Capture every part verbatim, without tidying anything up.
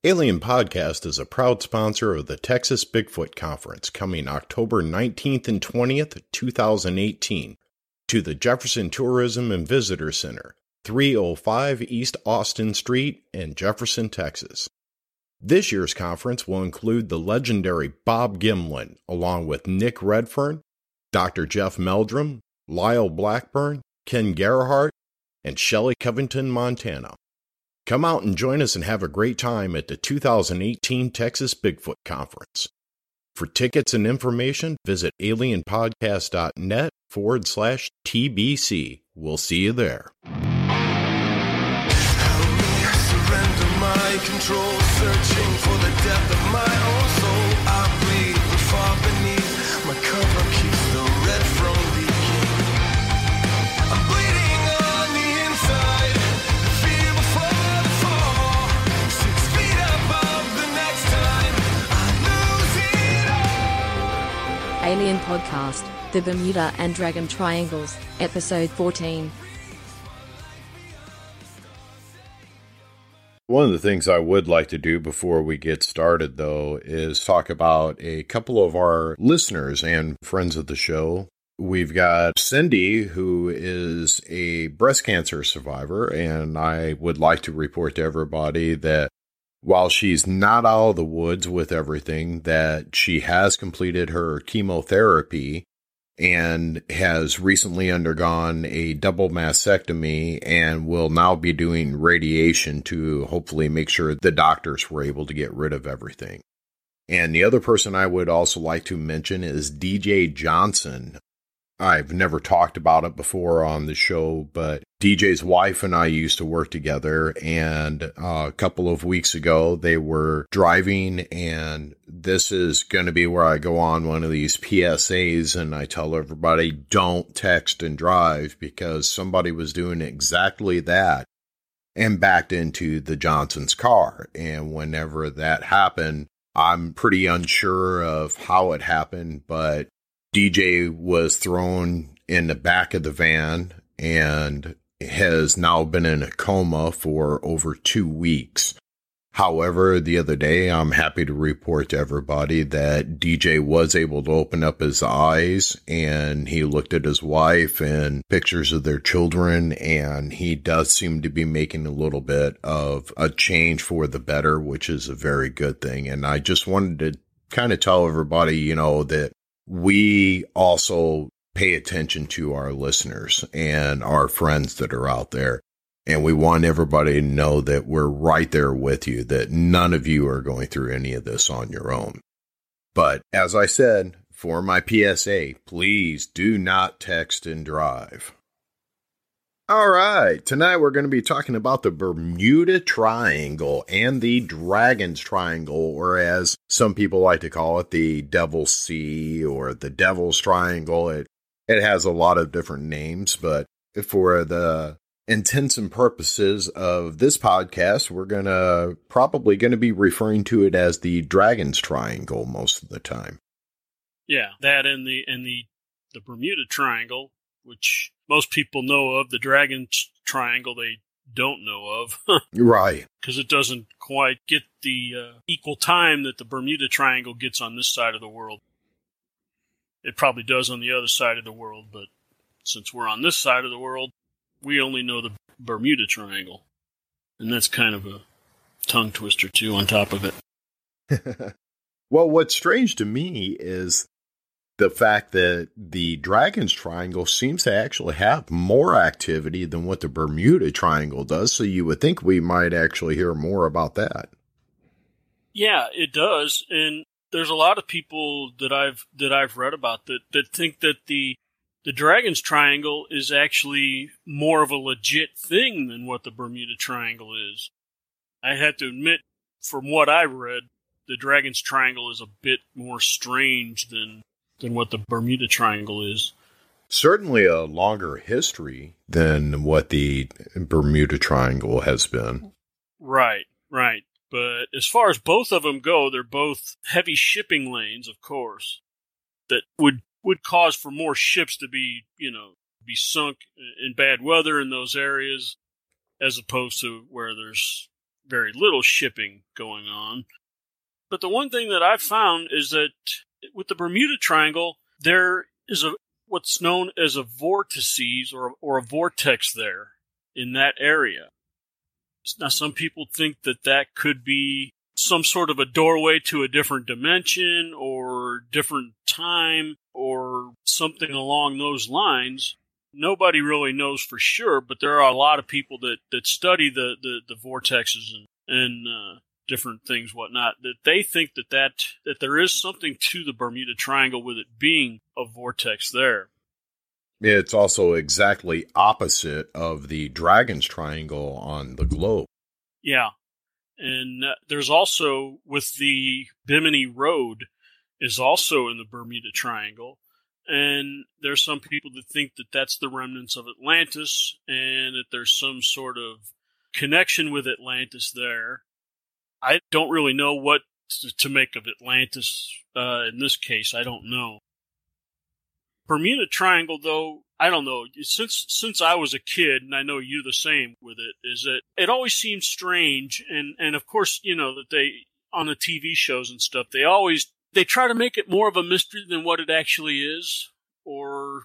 Alien Podcast is a proud sponsor of the Texas Bigfoot Conference coming October nineteenth and twentieth, two thousand eighteen, to the Jefferson Tourism and Visitor Center, three oh five East Austin Street in Jefferson, Texas. This year's conference will include the legendary Bob Gimlin, along with Nick Redfern, Doctor Jeff Meldrum, Lyle Blackburn, Ken Gerhardt, and Shelley Covington, Montana. Come out and join us and have a great time at the two thousand eighteen Texas Bigfoot Conference. For tickets and information, visit alienpodcast.net forward slash TBC. We'll see you there. Help me surrender my control, searching for the depth of my own soul. I bleed and fall beneath my cover, keeps the red from leaking. I'm bleeding on the inside, the fear before the fall. Six feet above the next time I lose it all. Alien Podcast, The Bermuda and Dragon Triangles, Episode fourteen. One of the things I would like to do before we get started, though, is talk about a couple of our listeners and friends of the show. We've got Cindy, who is a breast cancer survivor, and I would like to report to everybody that while she's not out of the woods with everything, that she has completed her chemotherapy and has recently undergone a double mastectomy and will now be doing radiation to hopefully make sure the doctors were able to get rid of everything. And the other person I would also like to mention is D J Johnson. I've never talked about it before on the show, but D J's wife and I used to work together, and uh, a couple of weeks ago they were driving, and this is going to be where I go on one of these P S As and I tell everybody, don't text and drive, because somebody was doing exactly that and backed into the Johnson's car. And whenever that happened, I'm pretty unsure of how it happened, but D J was thrown in the back of the van and has now been in a coma for over two weeks. However, the other day, I'm happy to report to everybody that D J was able to open up his eyes, and he looked at his wife and pictures of their children, and he does seem to be making a little bit of a change for the better, which is a very good thing. And I just wanted to kind of tell everybody, you know, that we also pay attention to our listeners and our friends that are out there. And we want everybody to know that we're right there with you, that none of you are going through any of this on your own. But as I said, for my P S A, please do not text and drive. All right, tonight we're going to be talking about the Bermuda Triangle and the Dragon's Triangle, or as some people like to call it, the Devil's Sea or the Devil's Triangle. It, it has a lot of different names, but for the intents and purposes of this podcast, we're going to probably going to be referring to it as the Dragon's Triangle most of the time. Yeah, that and the and the the Bermuda Triangle, which most people know of. The Dragon's Triangle they don't know of. Right. Because it doesn't quite get the uh, equal time that the Bermuda Triangle gets on this side of the world. It probably does on the other side of the world, but since we're on this side of the world, we only know the Bermuda Triangle. And that's kind of a tongue twister, too, on top of it. Well, what's strange to me is the fact that the Dragon's Triangle seems to actually have more activity than what the Bermuda Triangle does, so you would think we might actually hear more about that. Yeah, it does, and there's a lot of people that I've that I've read about that, that think that the the Dragon's Triangle is actually more of a legit thing than what the Bermuda Triangle is. I have to admit, from what I read, the Dragon's Triangle is a bit more strange than than what the Bermuda Triangle is. Certainly a longer history than what the Bermuda Triangle has been. Right, right. But as far as both of them go, they're both heavy shipping lanes, of course, that would, would cause for more ships to be, you know, be sunk in bad weather in those areas, as opposed to where there's very little shipping going on. But the one thing that I've found is that with the Bermuda Triangle, there is a what's known as a vortices or, or a vortex there in that area. Now, some people think that that could be some sort of a doorway to a different dimension or different time or something along those lines. Nobody really knows for sure, but there are a lot of people that, that study the, the, the vortexes and, and uh, different things, whatnot, that they think that, that that there is something to the Bermuda Triangle with it being a vortex there. It's also exactly opposite of the Dragon's Triangle on the globe. Yeah. And uh, there's also, with the Bimini Road, is also in the Bermuda Triangle. And there's some people that think that that's the remnants of Atlantis and that there's some sort of connection with Atlantis there. I don't really know what to make of Atlantis uh, in this case. I don't know. Bermuda Triangle, though, I don't know. Since since I was a kid, and I know you're the same with it, is that it always seems strange. And, and of course, you know, that they, on the T V shows and stuff, they always, they try to make it more of a mystery than what it actually is. Or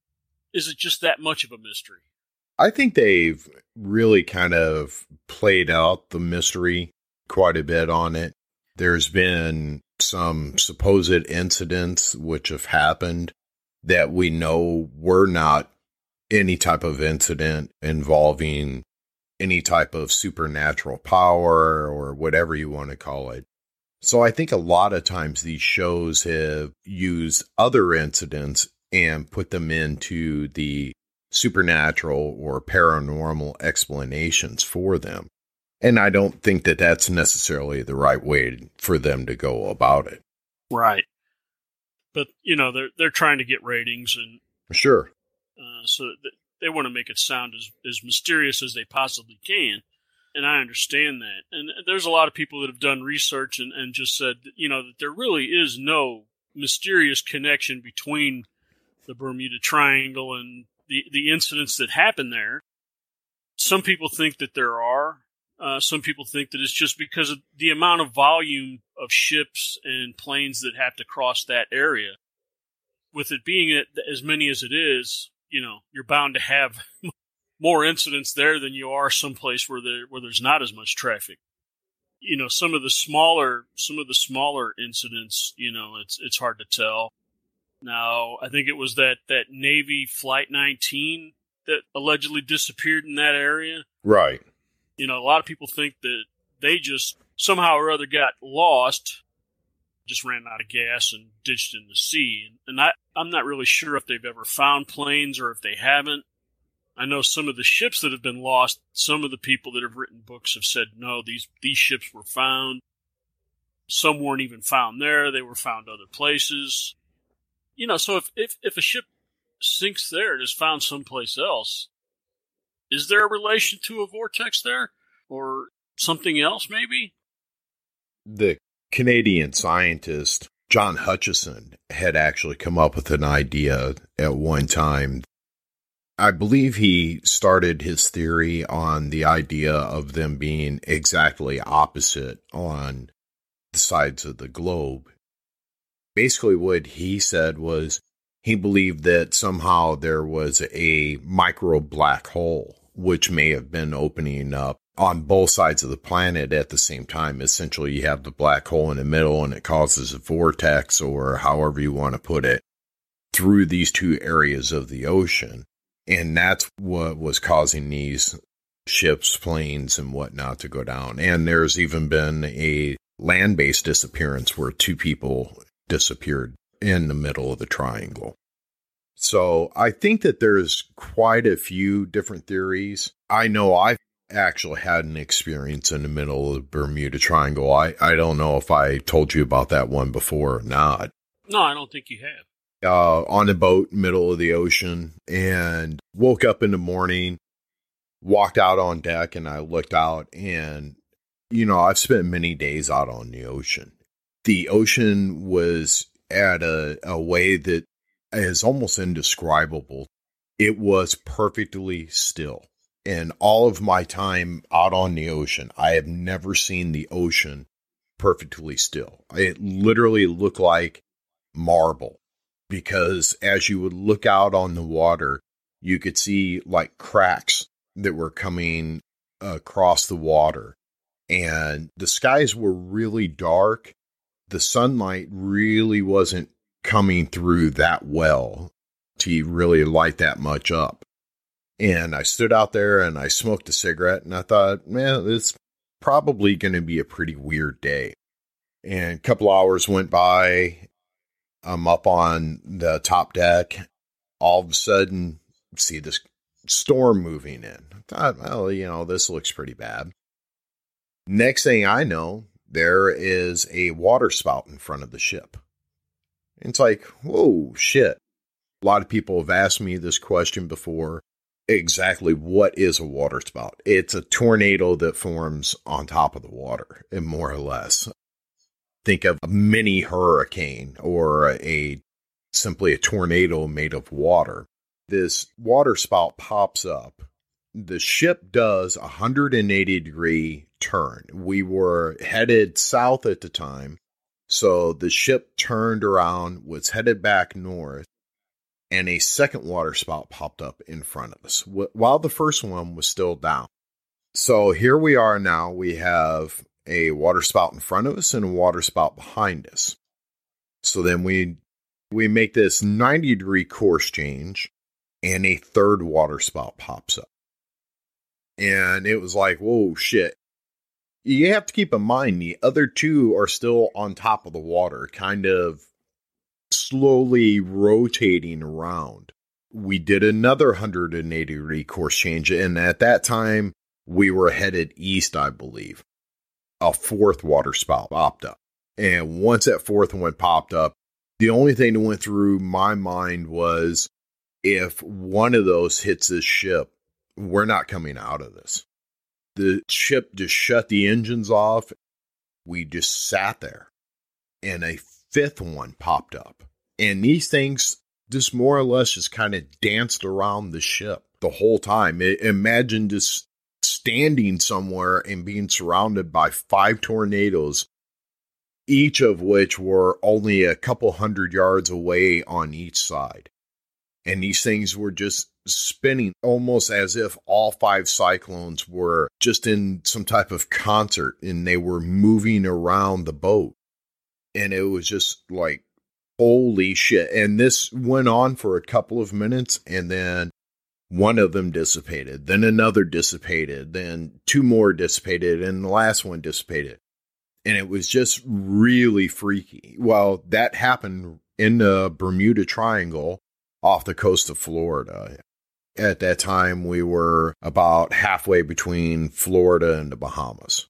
is it just that much of a mystery? I think they've really kind of played out the mystery quite a bit on it. There's been some supposed incidents which have happened that we know were not any type of incident involving any type of supernatural power or whatever you want to call it. So I think a lot of times these shows have used other incidents and put them into the supernatural or paranormal explanations for them. And I don't think that that's necessarily the right way for them to go about it. Right. But, you know, they're they're trying to get ratings, and sure. Uh, so th- they want to make it sound as, as mysterious as they possibly can. And I understand that. And there's a lot of people that have done research and, and just said, you know, that there really is no mysterious connection between the Bermuda Triangle and the, the incidents that happen there. Some people think that there are. Uh, some people think that it's just because of the amount of volume of ships and planes that have to cross that area. With it being as many as it is, you know, you're bound to have more incidents there than you are someplace where there where there's not as much traffic. You know, some of the smaller some of the smaller incidents, you know, it's it's hard to tell. Now, I think it was that, that Navy Flight nineteen that allegedly disappeared in that area. Right. You know, a lot of people think that they just somehow or other got lost, just ran out of gas and ditched in the sea. And I, I'm not really sure if they've ever found planes or if they haven't. I know some of the ships that have been lost, some of the people that have written books have said, no, these, these ships were found. Some weren't even found there. They were found other places. You know, so if, if, if a ship sinks there and is found someplace else, is there a relation to a vortex there? Or something else, maybe? The Canadian scientist, John Hutchison, had actually come up with an idea at one time. I believe he started his theory on the idea of them being exactly opposite on the sides of the globe. Basically, what he said was he believed that somehow there was a micro black hole which may have been opening up on both sides of the planet at the same time. Essentially, you have the black hole in the middle and it causes a vortex, or however you want to put it, through these two areas of the ocean. And that's what was causing these ships, planes, and whatnot to go down. And there's even been a land-based disappearance where two people disappeared in the middle of the triangle. So I think that there's quite a few different theories. I know I've actually had an experience in the middle of the Bermuda Triangle. I, I don't know if I told you about that one before or not. No, I don't think you have. Uh, on a boat, middle of the ocean, and woke up in the morning, walked out on deck, and I looked out, and, you know, I've spent many days out on the ocean. The ocean was at a, a way that is almost indescribable. It was perfectly still. In all of my time out on the ocean, I have never seen the ocean perfectly still. It literally looked like marble, because as you would look out on the water, you could see like cracks that were coming across the water. And the skies were really dark. The sunlight really wasn't coming through that well to really light that much up. And I stood out there and I smoked a cigarette and I thought, man, it's probably going to be a pretty weird day. And a couple hours went by. I'm up on the top deck. All of a sudden, see this storm moving in. I thought, well, you know, this looks pretty bad. Next thing I know, there is a water spout in front of the ship. It's like, whoa, shit. A lot of people have asked me this question before. Exactly what is a water spout? It's a tornado that forms on top of the water, and more or less. Think of a mini hurricane or a simply a tornado made of water. This water spout pops up. The ship does a one hundred eighty degree turn. We were headed south at the time, so the ship turned around, was headed back north, and a second water spout popped up in front of us while the first one was still down. So here we are now. We have a water spout in front of us and a water spout behind us. So then we we make this ninety degree course change, and a third water spout pops up. And it was like, whoa, shit. You have to keep in mind the other two are still on top of the water, kind of slowly rotating around. We did another one hundred eighty degree course change, and at that time, we were headed east, I believe. A fourth water spout popped up. And once that fourth one popped up, the only thing that went through my mind was, if one of those hits this ship, we're not coming out of this. The ship just shut the engines off. We just sat there. And a fifth one popped up. And these things just more or less just kind of danced around the ship the whole time. It, imagine just standing somewhere and being surrounded by five tornadoes, each of which were only a couple hundred yards away on each side. And these things were just spinning almost as if all five cyclones were just in some type of concert and they were moving around the boat. And it was just like, holy shit. And this went on for a couple of minutes, and then one of them dissipated. Then another dissipated. Then two more dissipated, and the last one dissipated. And it was just really freaky. Well, that happened in the Bermuda Triangle off the coast of Florida. At that time, we were about halfway between Florida and the Bahamas.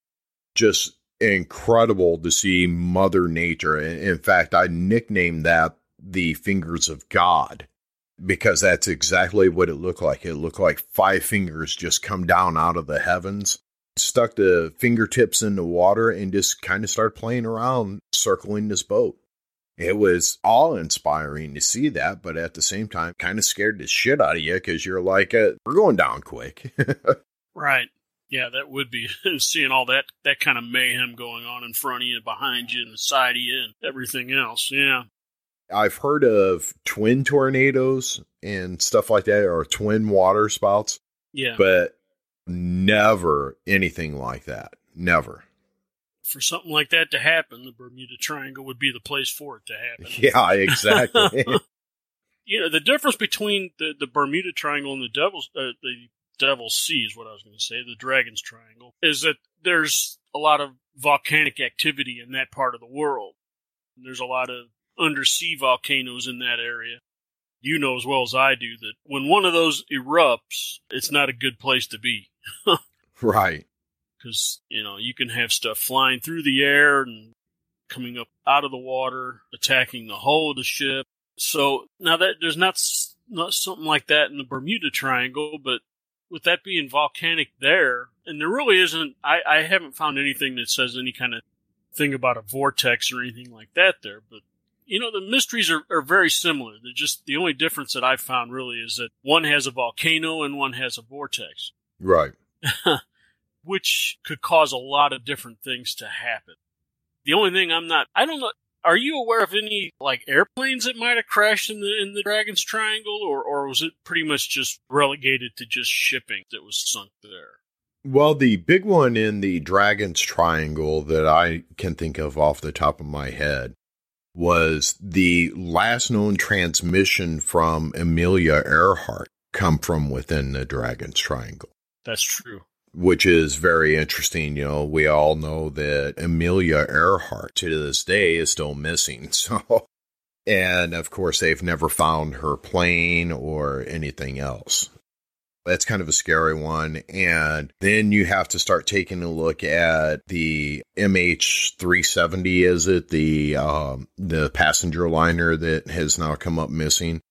Just incredible to see Mother Nature. In fact, I nicknamed that the Fingers of God, because that's exactly what it looked like. It looked like five fingers just come down out of the heavens, stuck the fingertips in the water, and just kind of started playing around, circling this boat. It was awe-inspiring to see that, but at the same time, kind of scared the shit out of you, because you're like, uh, we're going down quick. Right. Yeah, that would be seeing all that, that kind of mayhem going on in front of you, behind you, and beside you, and everything else. Yeah. I've heard of twin tornadoes and stuff like that, or twin water spouts. Yeah. But never anything like that. Never. For something like that to happen, the Bermuda Triangle would be the place for it to happen. Yeah, exactly. You know, the difference between the, the Bermuda Triangle and the Devil's, uh, the Devil's Sea is what I was going to say, the Dragon's Triangle, is that there's a lot of volcanic activity in that part of the world. And there's a lot of undersea volcanoes in that area. You know as well as I do that when one of those erupts, it's not a good place to be. Right. Because, you know, you can have stuff flying through the air and coming up out of the water, attacking the hull of the ship. So now that there's not, not something like that in the Bermuda Triangle, but with that being volcanic there, and there really isn't, I, I haven't found anything that says any kind of thing about a vortex or anything like that there, but You know, the mysteries are, are very similar. They're just the only difference that I've found really is that one has a volcano and one has a vortex. Right. Which could cause a lot of different things to happen. The only thing I'm not, I don't know, are you aware of any, like, airplanes that might have crashed in the in the Dragon's Triangle, or, or was it pretty much just relegated to just shipping that was sunk there? Well, the big one in the Dragon's Triangle that I can think of off the top of my head was the last known transmission from Amelia Earhart come from within the Dragon's Triangle. That's true. Which is very interesting. You know, we all know that Amelia Earhart to this day is still missing. So, and of course, they've never found her plane or anything else. That's kind of a scary one. And then you have to start taking a look at the M H three seventy, is it? The, um, the passenger liner that has now come up missing.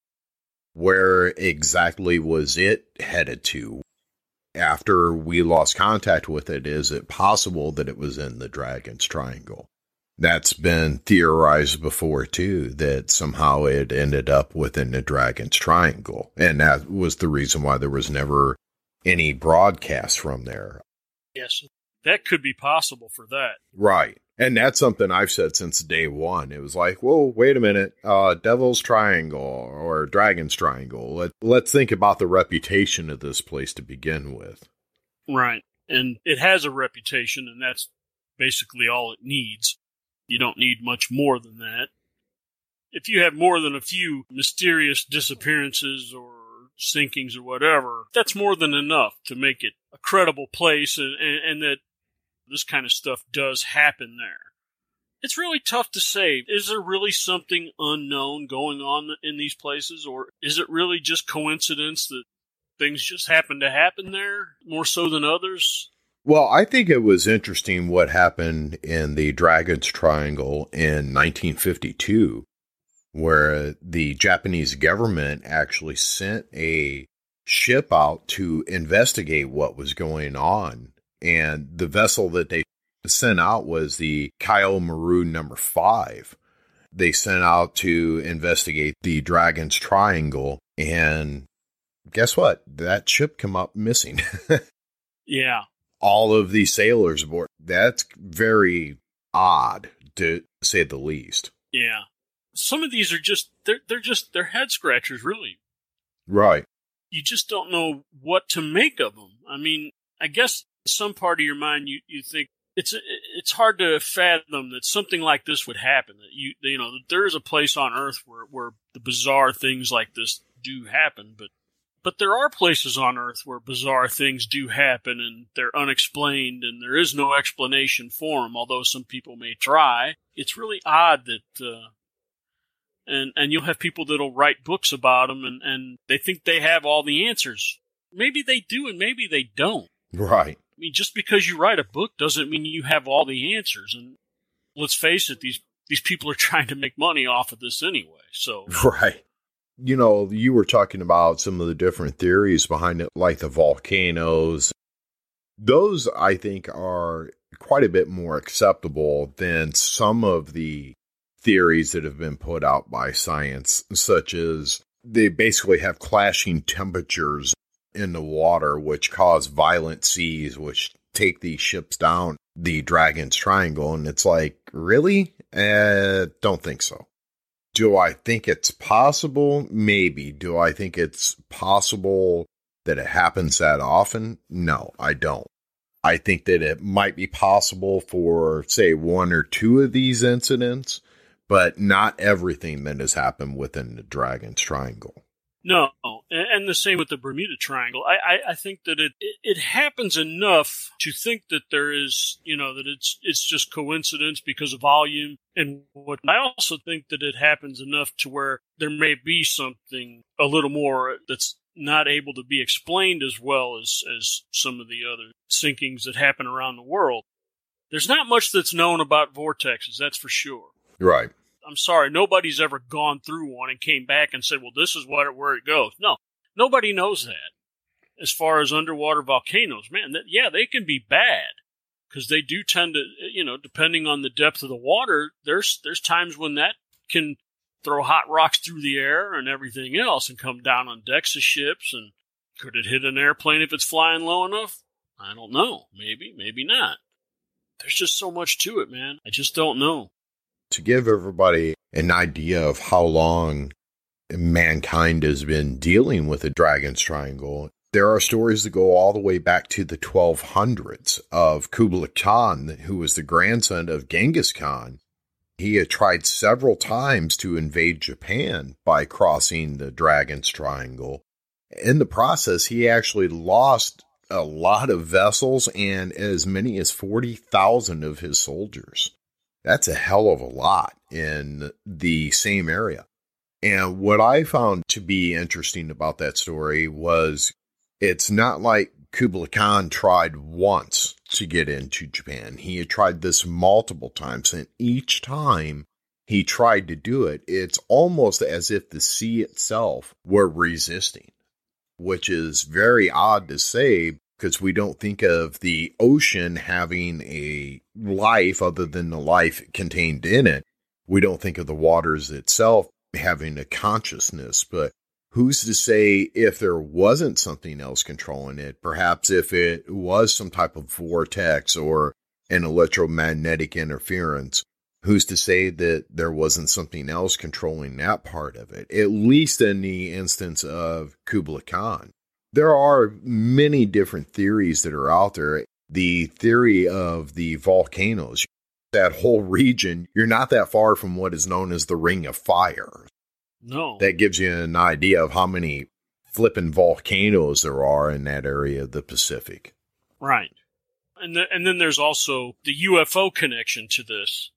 Where exactly was it headed to? After we lost contact with it, is it possible that it was in the Dragon's Triangle? That's been theorized before, too, that somehow it ended up within the Dragon's Triangle. And that was the reason why there was never any broadcast from there. Yes, that could be possible for that. Right. And that's something I've said since day one. It was like, whoa, wait a minute. Uh, Devil's Triangle or Dragon's Triangle. Let, let's think about the reputation of this place to begin with. Right. And it has a reputation, and that's basically all it needs. You don't need much more than that. If you have more than a few mysterious disappearances or sinkings or whatever, that's more than enough to make it a credible place, and, and, and that this kind of stuff does happen there. It's really tough to say. Is there really something unknown going on in these places, or is it really just coincidence that things just happen to happen there more so than others? Well, I think it was interesting what happened in the Dragon's Triangle in nineteen fifty-two, where the Japanese government actually sent a ship out to investigate what was going on. And the vessel that they sent out was the Kyle Maru number five. They sent out to investigate the Dragon's Triangle. And guess what? That ship came up missing. Yeah. All of the sailors aboard. That's very odd, to say the least. Yeah. Some of these are just, they're, they're just, they're head scratchers, really. Right. You just don't know what to make of them. I mean, I guess some part of your mind, you, you think it's it's hard to fathom that something like this would happen. That you you know that there is a place on Earth where, where the bizarre things like this do happen, but but there are places on Earth where bizarre things do happen and they're unexplained and there is no explanation for them. Although some people may try, it's really odd that. Uh, and and you'll have people that'll write books about them and, and they think they have all the answers. Maybe they do and maybe they don't. Right. I mean, just because you write a book doesn't mean you have all the answers. And let's face it, these these people are trying to make money off of this anyway. So right. You know, you were talking about some of the different theories behind it, like the volcanoes. Those, I think, are quite a bit more acceptable than some of the theories that have been put out by science, such as they basically have clashing temperatures in the water, which cause violent seas, which take these ships down the Dragon's Triangle. And it's like, really? Uh, don't think so. Do I think it's possible? Maybe. Do I think it's possible that it happens that often? No, I don't. I think that it might be possible for, say, one or two of these incidents, but not everything that has happened within the Dragon's Triangle. No, and the same with the Bermuda Triangle. I, I, I think that it, it, it happens enough to think that there is, you know, that it's it's just coincidence because of volume. And what I also think that it happens enough to where there may be something a little more that's not able to be explained as well as, as some of the other sinkings that happen around the world. There's not much that's known about vortexes, that's for sure. Right. I'm sorry, nobody's ever gone through one and came back and said, well, this is what, where it goes. No, nobody knows that. As far as underwater volcanoes, man, that, yeah, they can be bad because they do tend to, you know, depending on the depth of the water, there's there's times when that can throw hot rocks through the air and everything else and come down on decks of ships. And could it hit an airplane if it's flying low enough? I don't know. Maybe, maybe not. There's just so much to it, man. I just don't know. To give everybody an idea of how long mankind has been dealing with the Dragon's Triangle, there are stories that go all the way back to the twelve hundreds of Kublai Khan, who was the grandson of Genghis Khan. He had tried several times to invade Japan by crossing the Dragon's Triangle. In the process, he actually lost a lot of vessels and as many as forty thousand of his soldiers. That's a hell of a lot in the same area. And what I found to be interesting about that story was it's not like Kublai Khan tried once to get into Japan. He had tried this multiple times, and each time he tried to do it, it's almost as if the sea itself were resisting, which is very odd to say because we don't think of the ocean having a life other than the life contained in it. We don't think of the waters itself having a consciousness, but who's to say if there wasn't something else controlling it? Perhaps if it was some type of vortex or an electromagnetic interference, who's to say that there wasn't something else controlling that part of it? At least in the instance of Kublai Khan. There are many different theories that are out there. The theory of the volcanoes, that whole region, you're not that far from what is known as the Ring of Fire. No. That gives you an idea of how many flippin' volcanoes there are in that area of the Pacific. Right. And, the, and then there's also the U F O connection to this,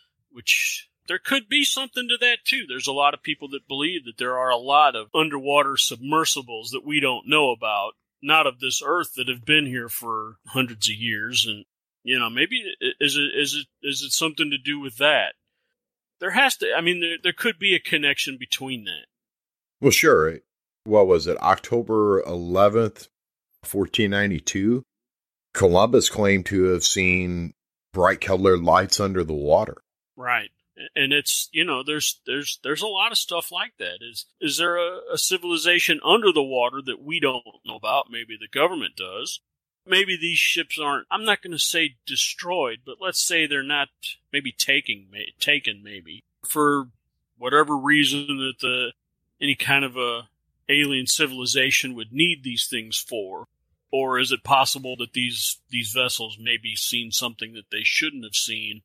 which there could be something to that too. There's a lot of people that believe that there are a lot of underwater submersibles that we don't know about, not of this earth, that have been here for hundreds of years. And, you know, maybe is it, is it, is it something to do with that? There has to, I mean, there, there could be a connection between that. Well, sure. What was it? October eleventh, fourteen ninety-two? Columbus claimed to have seen bright colored lights under the water. Right. And it's, you know, there's, there's, there's a lot of stuff like that. Is, is there a, a civilization under the water that we don't know about? Maybe the government does. Maybe these ships aren't, I'm not going to say destroyed, but let's say they're not maybe taking, taken maybe for whatever reason that the, any kind of a alien civilization would need these things for. Or is it possible that these, these vessels maybe seen something that they shouldn't have seen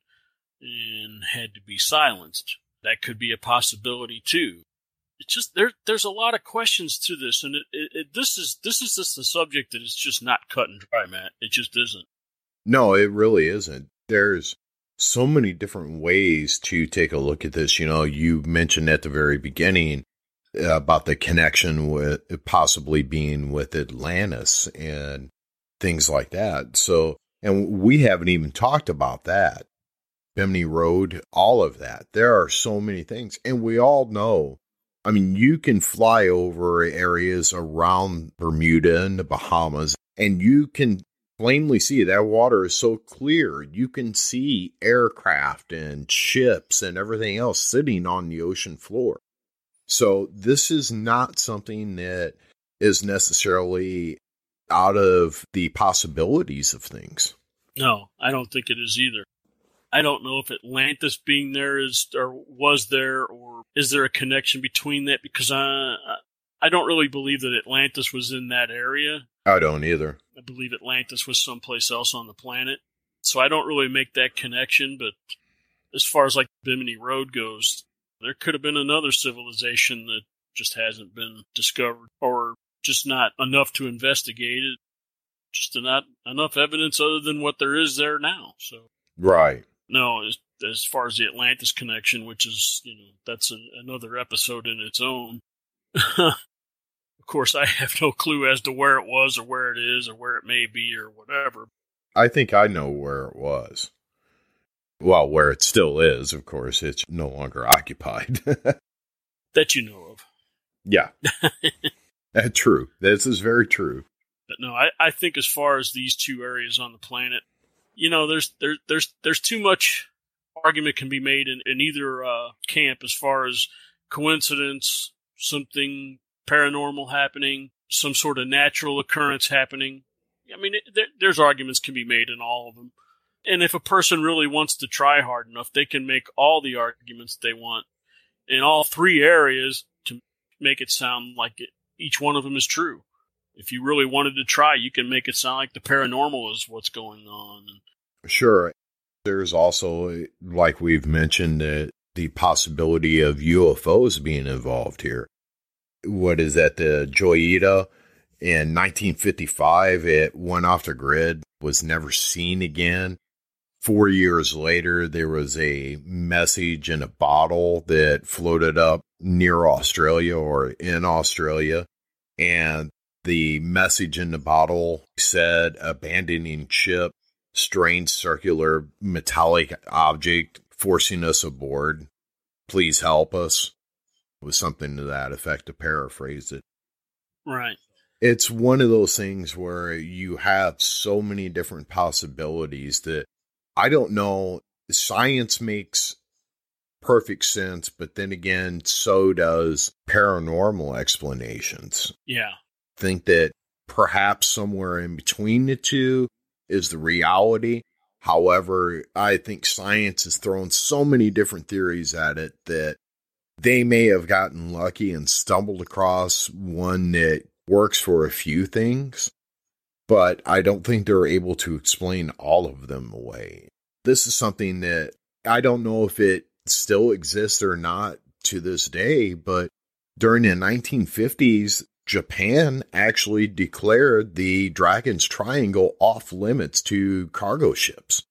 and had to be silenced? That could be a possibility too. It's just there. There's a lot of questions to this, and it, it, it, this is this is just a subject that is just not cut and dry, Matt. It just isn't. No, it really isn't. There's so many different ways to take a look at this. You know, you mentioned at the very beginning about the connection with possibly being with Atlantis and things like that. So, and we haven't even talked about that. Bimini Road, all of that. There are so many things. And we all know, I mean, you can fly over areas around Bermuda and the Bahamas, and you can plainly see that water is so clear. You can see aircraft and ships and everything else sitting on the ocean floor. So this is not something that is necessarily out of the possibilities of things. No, I don't think it is either. I don't know if Atlantis being there is or was there, or is there a connection between that? Because I, I don't really believe that Atlantis was in that area. I don't either. I believe Atlantis was someplace else on the planet. So I don't really make that connection. But as far as like Bimini Road goes, there could have been another civilization that just hasn't been discovered, or just not enough to investigate it. Just not enough evidence other than what there is there now. So right. No, as, as far as the Atlantis connection, which is, you know, that's a, another episode in its own. Of course, I have no clue as to where it was or where it is or where it may be or whatever. I think I know where it was. Well, where it still is, of course. It's no longer occupied. That you know of. Yeah. uh, true. This is very true. But no, I, I think as far as these two areas on the planet, you know, there's there, there's there's too much argument can be made in, in either uh, camp as far as coincidence, something paranormal happening, some sort of natural occurrence happening. I mean, it, there, there's arguments can be made in all of them. And if a person really wants to try hard enough, they can make all the arguments they want in all three areas to make it sound like it, each one of them is true. If you really wanted to try, you can make it sound like the paranormal is what's going on. Sure. There's also, like we've mentioned, uh, the possibility of U F Os being involved here. What is that? The Joyita in nineteen fifty-five, it went off the grid, was never seen again. Four years later, there was a message in a bottle that floated up near Australia or in Australia. And the message in the bottle said, abandoning ship, strange circular metallic object forcing us aboard. Please help us. It was something to that effect, to paraphrase it. Right. It's one of those things where you have so many different possibilities that I don't know. Science makes perfect sense, but then again, so does paranormal explanations. Yeah. Think that perhaps somewhere in between the two is the reality. However, I think science has thrown so many different theories at it that they may have gotten lucky and stumbled across one that works for a few things, but I don't think they're able to explain all of them away. This is something that I don't know if it still exists or not to this day, but during the nineteen fifties, Japan actually declared the Dragon's Triangle off limits to cargo ships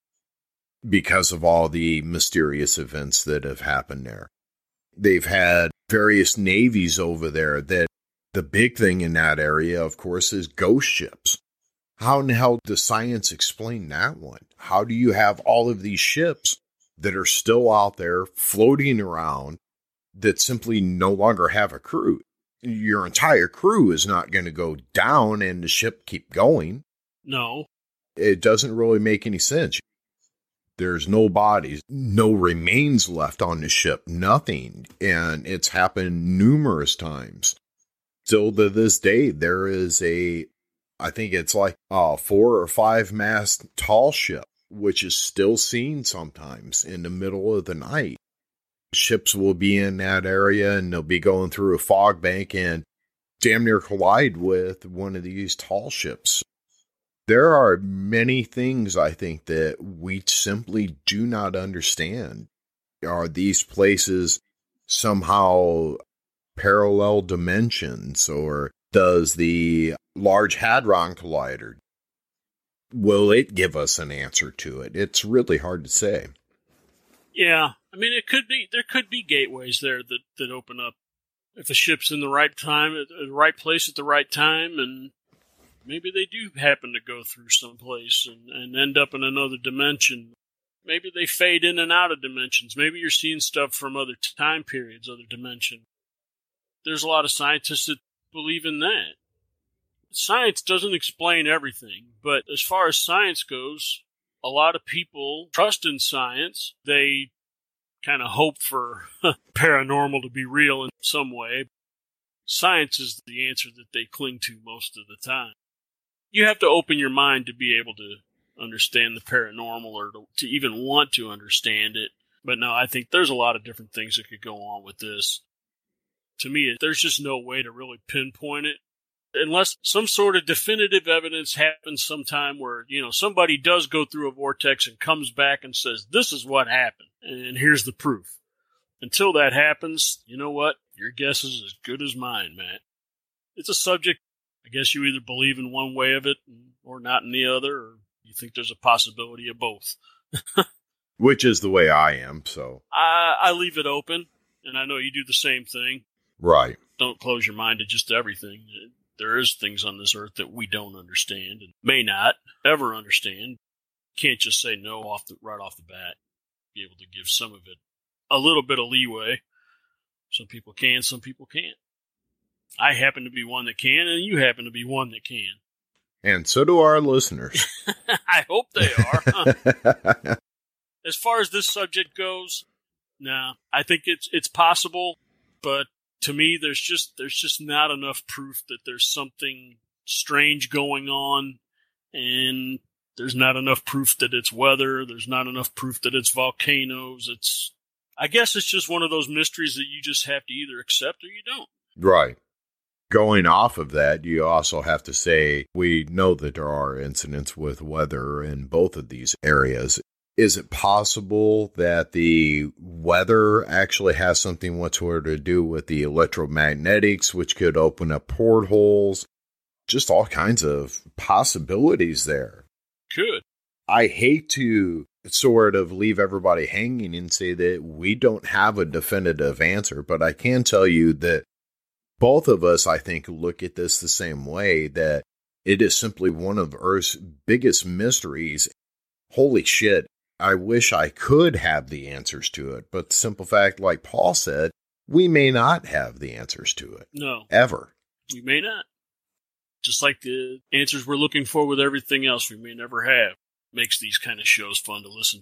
because of all the mysterious events that have happened there. They've had various navies over there that the big thing in that area, of course, is ghost ships. How in the hell does science explain that one? How do you have all of these ships that are still out there floating around that simply no longer have a crew? Your entire crew is not going to go down and the ship keep going. No. It doesn't really make any sense. There's no bodies, no remains left on the ship, nothing. And it's happened numerous times. Still to this day, there is a, I think it's like a four or five mast tall ship, which is still seen sometimes in the middle of the night. Ships will be in that area and they'll be going through a fog bank and damn near collide with one of these tall ships. There are many things I think that we simply do not understand. Are these places somehow parallel dimensions, or does the Large Hadron Collider, will it give us an answer to it? It's really hard to say. Yeah. I mean, it could be, there could be gateways there that, that open up if a ship's in the right time, at the right place at the right time, and maybe they do happen to go through some place and, and end up in another dimension. Maybe they fade in and out of dimensions. Maybe you're seeing stuff from other time periods, other dimensions. There's a lot of scientists that believe in that. Science doesn't explain everything, but as far as science goes, a lot of people trust in science. They kind of hope for paranormal to be real in some way. Science is the answer that they cling to most of the time. You have to open your mind to be able to understand the paranormal, or to, to even want to understand it. But no, I think there's a lot of different things that could go on with this. To me, there's just no way to really pinpoint it. Unless some sort of definitive evidence happens sometime where, you know, somebody does go through a vortex and comes back and says, this is what happened, and here's the proof. Until that happens, you know what? Your guess is as good as mine, Matt. It's a subject, I guess you either believe in one way of it or not in the other, or you think there's a possibility of both. Which is the way I am, so. I, I leave it open, and I know you do the same thing. Right. Don't close your mind to just everything. There is things on this earth that we don't understand and may not ever understand. Can't just say no off the, right off the bat. Be able to give some of it a little bit of leeway. Some people can, some people can't. I happen to be one that can, and you happen to be one that can. And so do our listeners. I hope they are. as far as this subject goes, nah, I think it's it's possible, but to me, there's just there's just not enough proof that there's something strange going on, and there's not enough proof that it's weather. There's not enough proof that it's volcanoes. It's, I guess it's just one of those mysteries that you just have to either accept or you don't. Right. Going off of that, you also have to say, we know that there are incidents with weather in both of these areas. Is it possible that the weather actually has something whatsoever to do with the electromagnetics, which could open up portholes? Just all kinds of possibilities there. Could. I hate to sort of leave everybody hanging and say that we don't have a definitive answer, but I can tell you that both of us, I think, look at this the same way, that it is simply one of Earth's biggest mysteries. Holy shit, I wish I could have the answers to it, but the simple fact, like Paul said, we may not have the answers to it. No. Ever. We may not. Just like the answers we're looking for with everything else we may never have. Makes these kind of shows fun to listen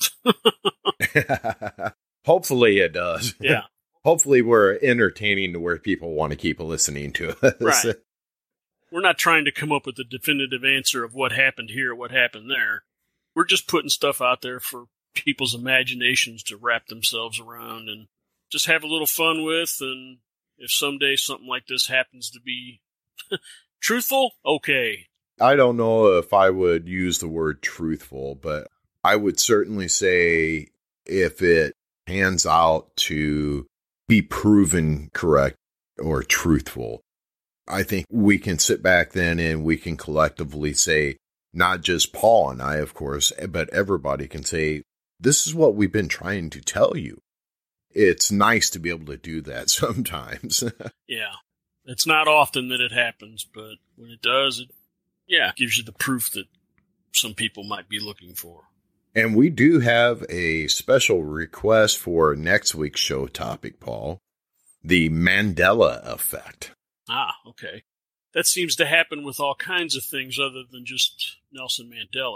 to. Hopefully it does. Yeah. Hopefully we're entertaining to where people want to keep listening to us. Right. We're not trying to come up with a definitive answer of what happened here or what happened there. We're just putting stuff out there for people's imaginations to wrap themselves around and just have a little fun with. And if someday something like this happens to be truthful, okay. I don't know if I would use the word truthful, but I would certainly say if it pans out to be proven correct or truthful, I think we can sit back then and we can collectively say, not just Paul and I, of course, but everybody can say, this is what we've been trying to tell you. It's nice to be able to do that sometimes. Yeah. It's not often that it happens, but when it does, it, yeah, gives you the proof that some people might be looking for. And we do have a special request for next week's show topic, Paul. The Mandela effect. Ah, okay. That seems to happen with all kinds of things other than just Nelson Mandela.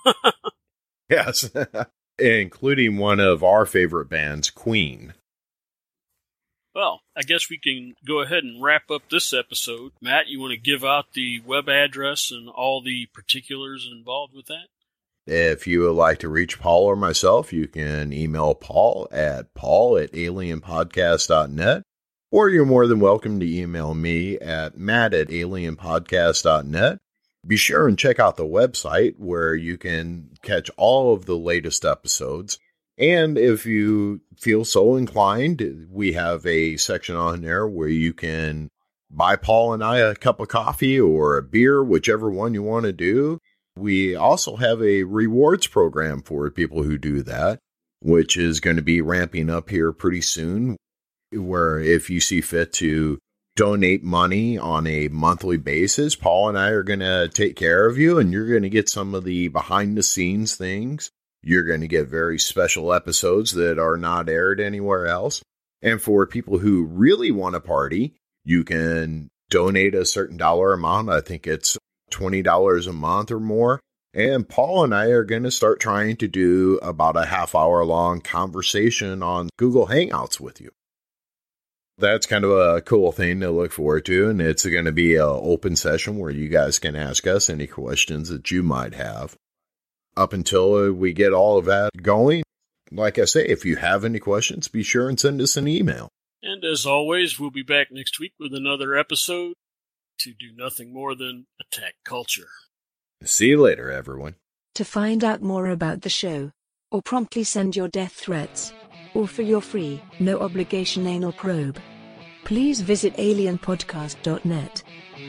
Yes, including one of our favorite bands, Queen. Well, I guess we can go ahead and wrap up this episode. Matt, you want to give out the web address and all the particulars involved with that? If you would like to reach Paul or myself, you can email Paul at paul at alien podcast dot net, or you're more than welcome to email me at matt at alien podcast dot net. Be sure and check out the website where you can catch all of the latest episodes. And if you feel so inclined, we have a section on there where you can buy Paul and I a cup of coffee or a beer, whichever one you want to do. We also have a rewards program for people who do that, which is going to be ramping up here pretty soon, where if you see fit to donate money on a monthly basis, Paul and I are going to take care of you, and you're going to get some of the behind-the-scenes things. You're going to get very special episodes that are not aired anywhere else. And for people who really want to party, you can donate a certain dollar amount. I think it's twenty dollars a month or more. And Paul and I are going to start trying to do about a half hour long conversation on Google Hangouts with you. That's kind of a cool thing to look forward to. And it's going to be an open session where you guys can ask us any questions that you might have. Up until we get all of that going, like I say, if you have any questions, be sure and send us an email. And as always, we'll be back next week with another episode to do nothing more than attack culture. See you later, everyone. To find out more about the show, or promptly send your death threats, or for your free, no obligation anal probe, please visit alien podcast dot net.